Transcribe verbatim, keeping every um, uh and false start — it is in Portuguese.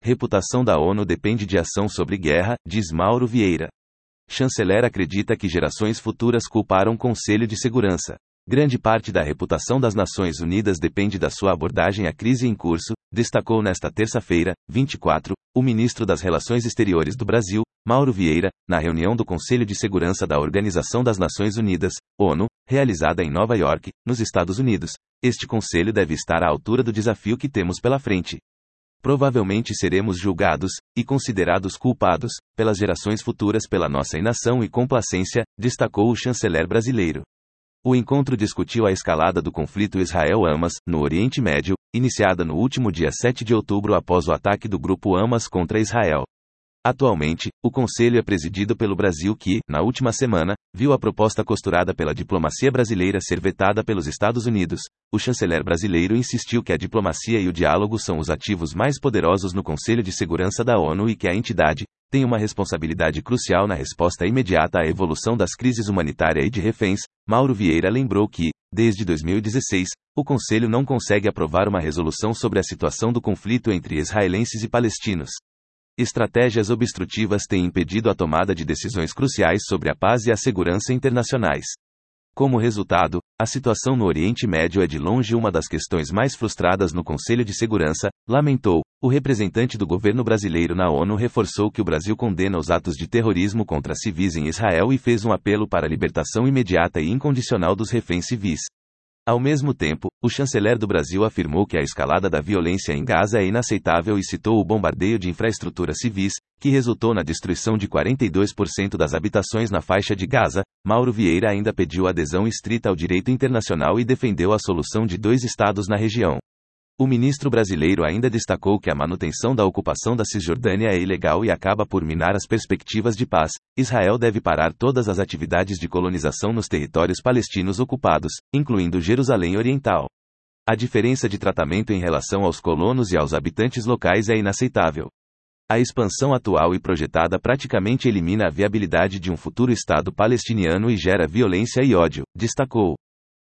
reputação da ONU depende de ação sobre guerra, diz Mauro Vieira. Chanceler acredita que gerações futuras culparam o Conselho de Segurança. Grande parte da reputação das Nações Unidas depende da sua abordagem à crise em curso, destacou nesta terça-feira, vinte e quatro, o ministro das Relações Exteriores do Brasil, Mauro Vieira, na reunião do Conselho de Segurança da Organização das Nações Unidas, ONU, realizada em Nova York, nos Estados Unidos. Este conselho deve estar à altura do desafio que temos pela frente. Provavelmente seremos julgados, e considerados culpados, pelas gerações futuras pela nossa inação e complacência, destacou o chanceler brasileiro. O encontro discutiu a escalada do conflito Israel-Hamas, no Oriente Médio, iniciada no último dia sete de outubro após o ataque do grupo Hamas contra Israel. Atualmente, o Conselho é presidido pelo Brasil que, na última semana, viu a proposta costurada pela diplomacia brasileira ser vetada pelos Estados Unidos. O chanceler brasileiro insistiu que a diplomacia e o diálogo são os ativos mais poderosos no Conselho de Segurança da ONU e que a entidade tem uma responsabilidade crucial na resposta imediata à evolução das crises humanitária e de reféns. Mauro Vieira lembrou que, desde dois mil e dezesseis, o Conselho não consegue aprovar uma resolução sobre a situação do conflito entre israelenses e palestinos. Estratégias obstrutivas têm impedido a tomada de decisões cruciais sobre a paz e a segurança internacionais. Como resultado, a situação no Oriente Médio é de longe uma das questões mais frustradas no Conselho de Segurança, lamentou. O representante do governo brasileiro na ONU reforçou que o Brasil condena os atos de terrorismo contra civis em Israel e fez um apelo para a libertação imediata e incondicional dos reféns civis. Ao mesmo tempo, o chanceler do Brasil afirmou que a escalada da violência em Gaza é inaceitável e citou o bombardeio de infraestruturas civis, que resultou na destruição de quarenta e dois por cento das habitações na faixa de Gaza. Mauro Vieira ainda pediu adesão estrita ao direito internacional e defendeu a solução de dois estados na região. O ministro brasileiro ainda destacou que a manutenção da ocupação da Cisjordânia é ilegal e acaba por minar as perspectivas de paz. Israel deve parar todas as atividades de colonização nos territórios palestinos ocupados, incluindo Jerusalém Oriental. A diferença de tratamento em relação aos colonos e aos habitantes locais é inaceitável. A expansão atual e projetada praticamente elimina a viabilidade de um futuro Estado palestiniano e gera violência e ódio, destacou.